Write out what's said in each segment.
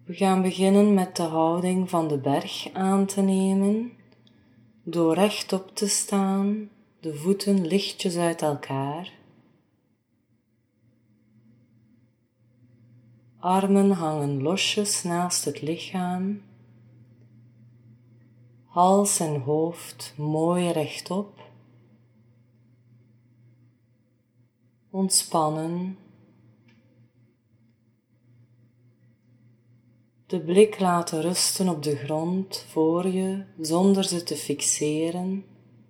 We gaan beginnen met de houding van de berg aan te nemen, door rechtop te staan, de voeten lichtjes uit elkaar. Armen hangen losjes naast het lichaam, hals en hoofd mooi rechtop. Ontspannen. De blik laten rusten op de grond voor je, zonder ze te fixeren.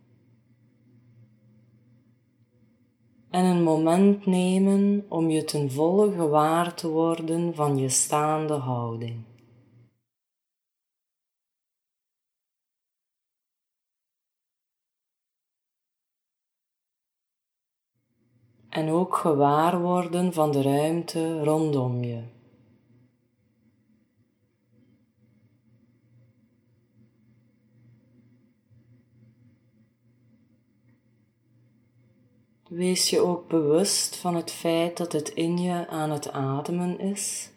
En een moment nemen om je ten volle gewaar te worden van je staande houding. En ook gewaar worden van de ruimte rondom je. Wees je ook bewust van het feit dat het in je aan het ademen is.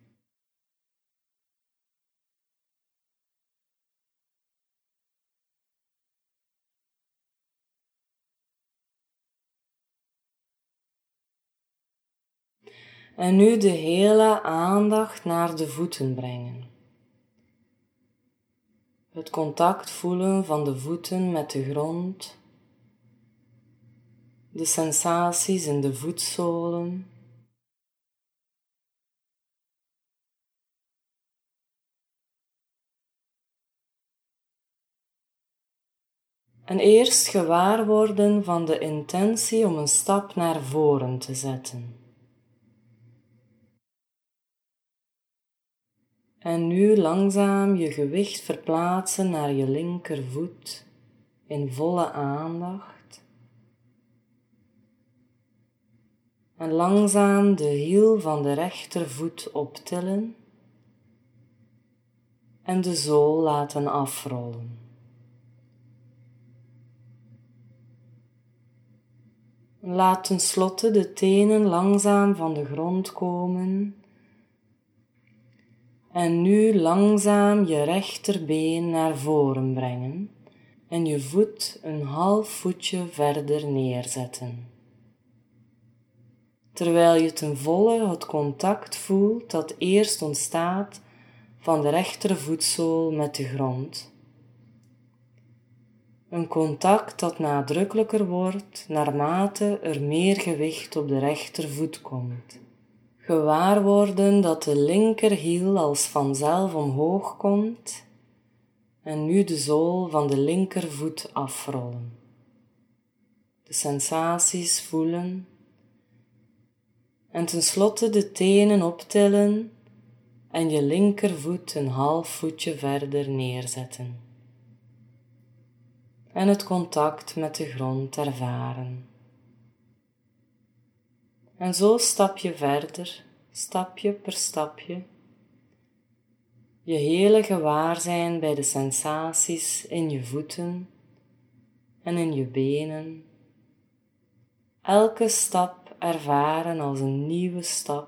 En nu de hele aandacht naar de voeten brengen. Het contact voelen van de voeten met de grond. De sensaties in de voetzolen. En eerst gewaar worden van de intentie om een stap naar voren te zetten. En nu langzaam je gewicht verplaatsen naar je linkervoet in volle aandacht. En langzaam de hiel van de rechtervoet optillen en de zool laten afrollen. Laat tenslotte de tenen langzaam van de grond komen. En nu langzaam je rechterbeen naar voren brengen en je voet een half voetje verder neerzetten. Terwijl je ten volle het contact voelt dat eerst ontstaat van de rechtervoetzool met de grond. Een contact dat nadrukkelijker wordt naarmate er meer gewicht op de rechtervoet komt. Gewaar worden dat de linkerhiel als vanzelf omhoog komt en nu de zool van de linkervoet afrollen. De sensaties voelen en tenslotte de tenen optillen en je linkervoet een half voetje verder neerzetten. En het contact met de grond ervaren. En zo stap je verder, stapje per stapje, je hele gewaarzijn bij de sensaties in je voeten en in je benen. Elke stap ervaren als een nieuwe stap.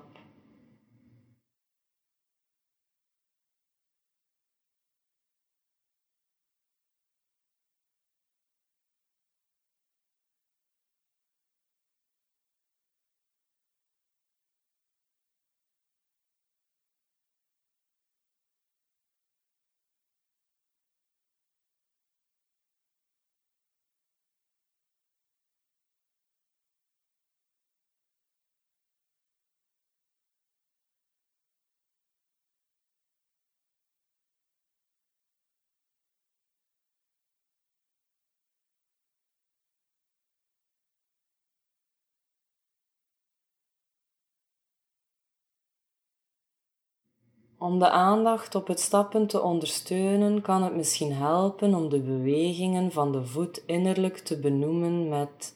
Om de aandacht op het stappen te ondersteunen, kan het misschien helpen om de bewegingen van de voet innerlijk te benoemen met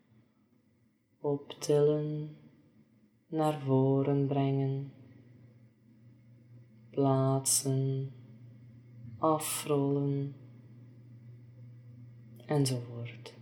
optillen, naar voren brengen, plaatsen, afrollen, enzovoort.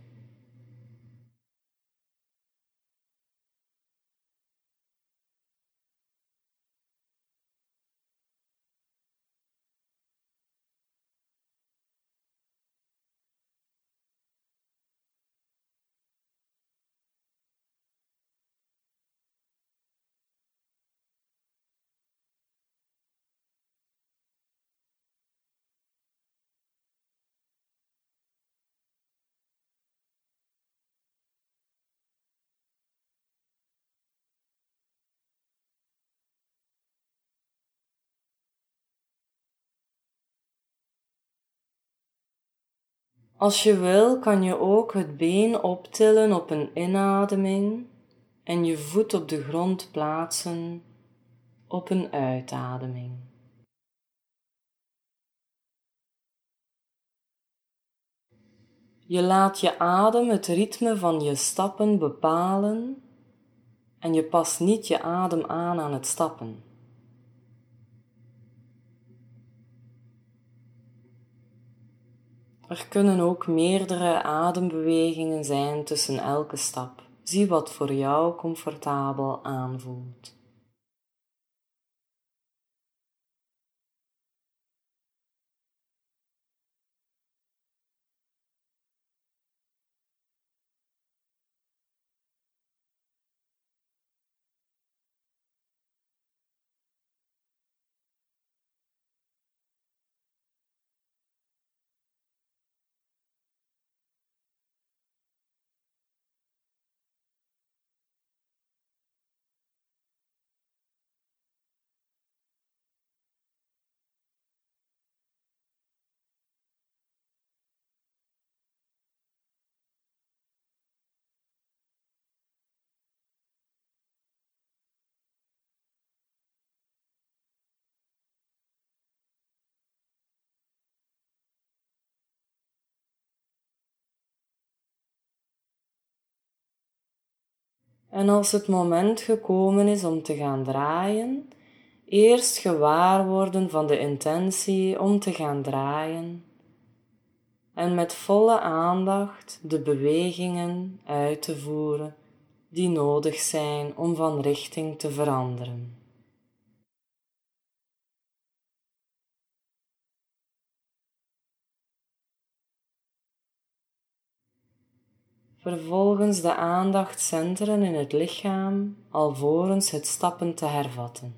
Als je wil, kan je ook het been optillen op een inademing en je voet op de grond plaatsen op een uitademing. Je laat je adem het ritme van je stappen bepalen en je past niet je adem aan het stappen. Er kunnen ook meerdere adembewegingen zijn tussen elke stap. Zie wat voor jou comfortabel aanvoelt. En als het moment gekomen is om te gaan draaien, eerst gewaar worden van de intentie om te gaan draaien en met volle aandacht de bewegingen uit te voeren die nodig zijn om van richting te veranderen. Vervolgens de aandacht centeren in het lichaam, alvorens het stappen te hervatten.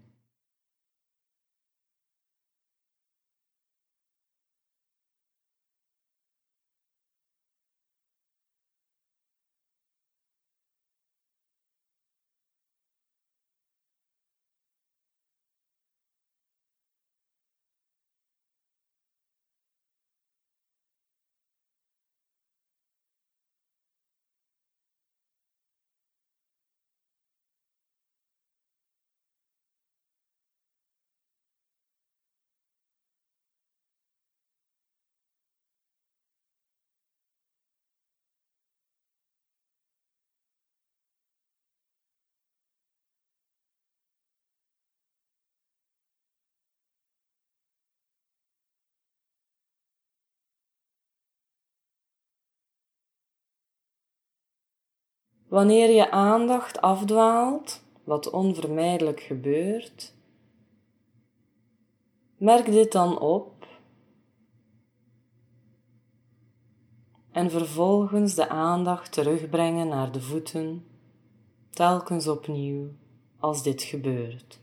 Wanneer je aandacht afdwaalt, wat onvermijdelijk gebeurt, merk dit dan op en vervolgens de aandacht terugbrengen naar de voeten, telkens opnieuw als dit gebeurt.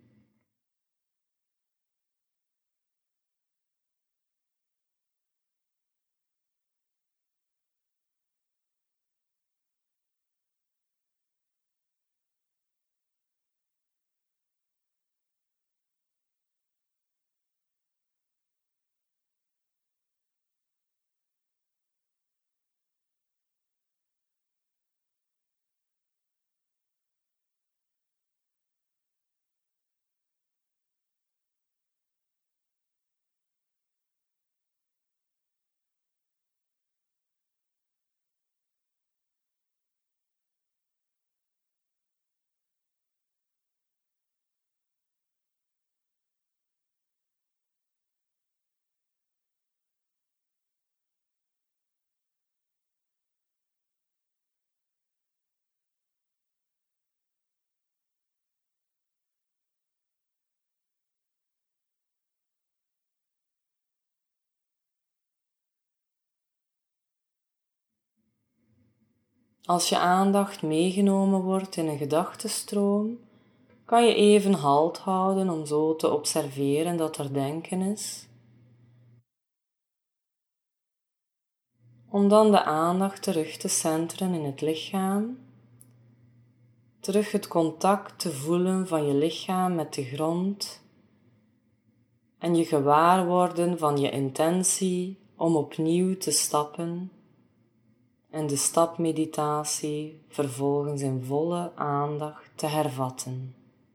Als je aandacht meegenomen wordt in een gedachtenstroom, kan je even halt houden om zo te observeren dat er denken is, om dan de aandacht terug te centeren in het lichaam, terug het contact te voelen van je lichaam met de grond en je gewaarworden van je intentie om opnieuw te stappen en de stapmeditatie vervolgens in volle aandacht te hervatten.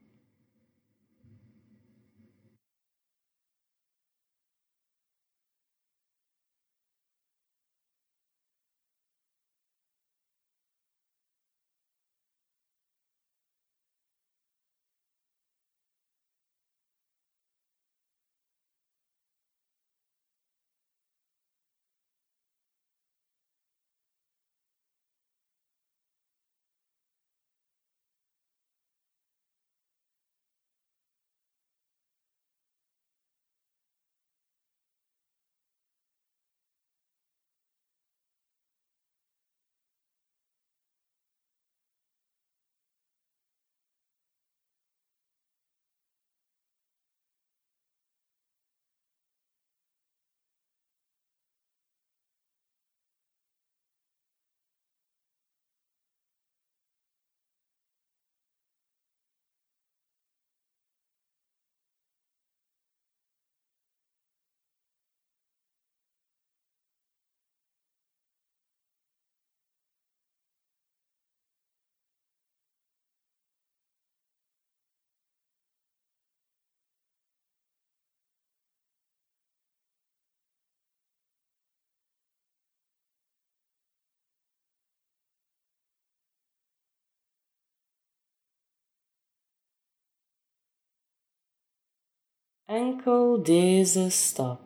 Enkel deze stap.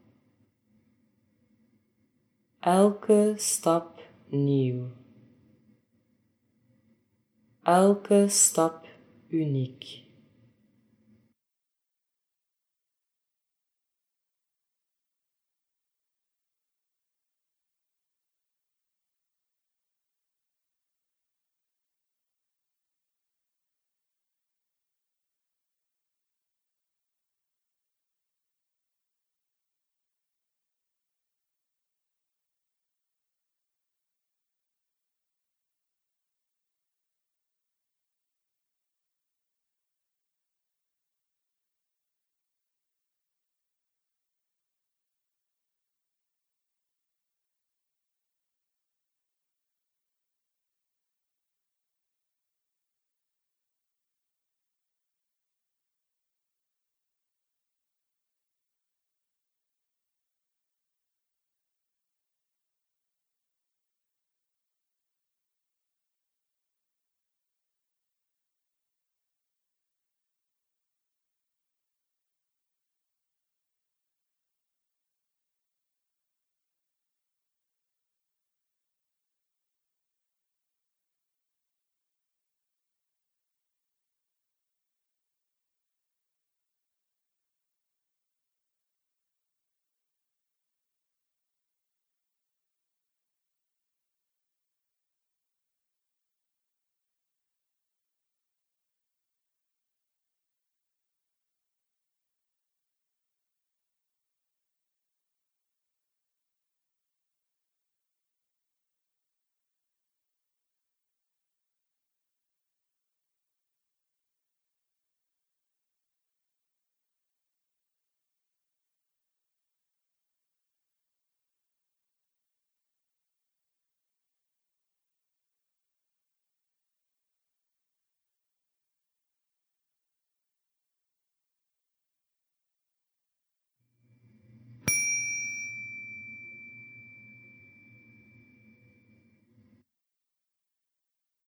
Elke stap nieuw. Elke stap uniek.